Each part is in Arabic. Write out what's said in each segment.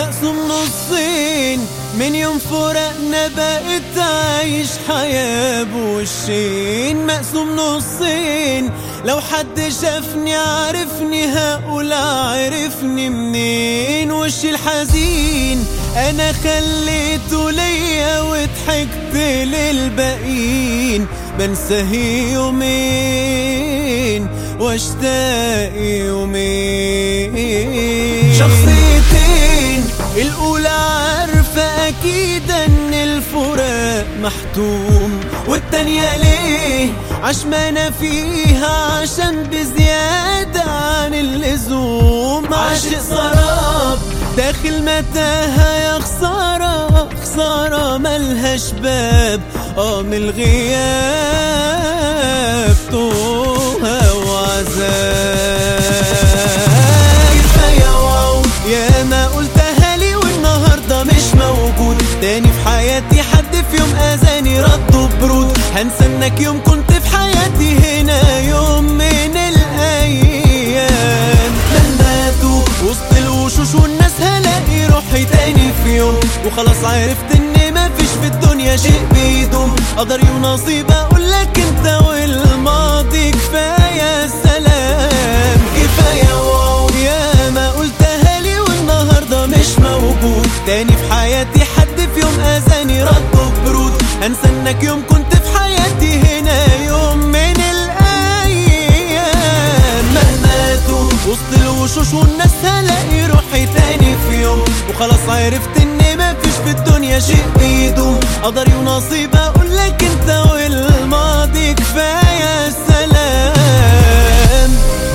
مقسوم نصين، من يوم فرقنا بقيت عايش حياة بوشين. مقسوم نصين، لو حد شافني عارفني هقول عرفني منين. وشي الحزين انا خليته ليا وضحكت للباقيين، بنساه يومين واشتاق يومين. شخصيتين، الأولى عارفة أكيد إن الفراق محتوم، والتانية ليه عشمانة فيها عشان بزيادة عن اللزوم. عاشق سراب داخل متاهة يا خسارة، خسارة ملهاش باب من الغياب توها وعذاب. كفاية واو يا ما قلتها لي والنهاردة مش موجود تاني في حياتي. حد في يوم أذاني رد برود، هنسى انك يوم كنت في حياتي هنا يوم من الأيام. لماتوا وسط الوشوش والناس هلاقي روحي تاني في يوم، وخلاص عرفت ان مفيش في الدنيا شيء بيدوم. قدري ونصيب اقولك انت والماضي كفاية سلام. كفاية واو يا ما قلتها لي والنهاردة مش موجود تاني في حياتي. حد في يوم اذاني رد برود، هنسى انك يوم كنت في حياتي هنا يوم من الايام. مهماتوا وسط الوشوش والناس هلاقي روحي تاني في يوم، وخلاص عرفت ان مفيش في الدنيا شيء بيدوم. قدري ونصيب اقولك انت والماضي كفاية سلام.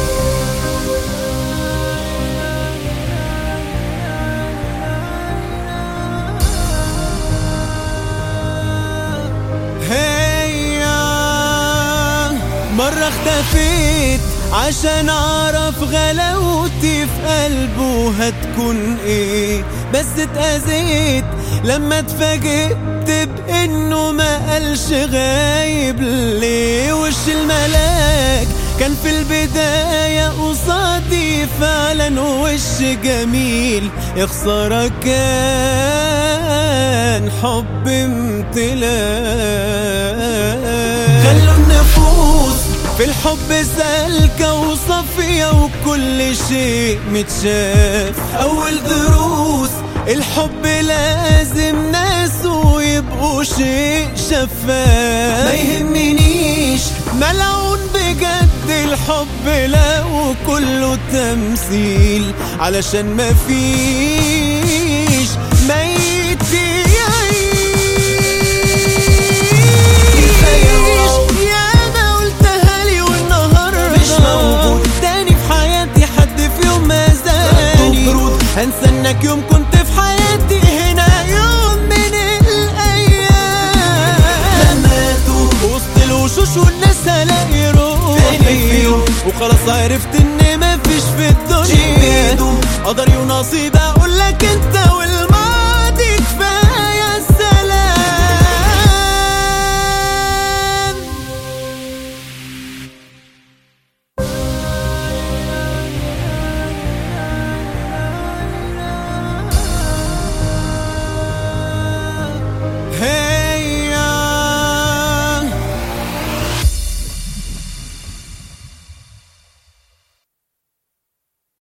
مرة اختفيت عشان اعرف غلاوتي في قلبه هتكون ايه، بس اتأذيت لما اتفاجئت بانه ما قالش غايب ليه. وش الملاك كان في البداية قصادي فعلا وش جميل، يا خسارة كان حب امتلاك. خلوا النفوس في الحب سالكة وصافية وكل شيء متشاف. أول دروس الحب لازم ناسه يبقوا شيء شفاف. ما يهمنيش ملعون بجد الحب لو كله تمثيل، علشان مفيش ميت يعيش. هنسى انك يوم كنت في حياتي هنا يوم من الايام. ماتوا وسط الوشوش والناس هلاقي روحي، وخلاص عرفت ان مفيش في الدنيا قدري ونصيب اقولك انت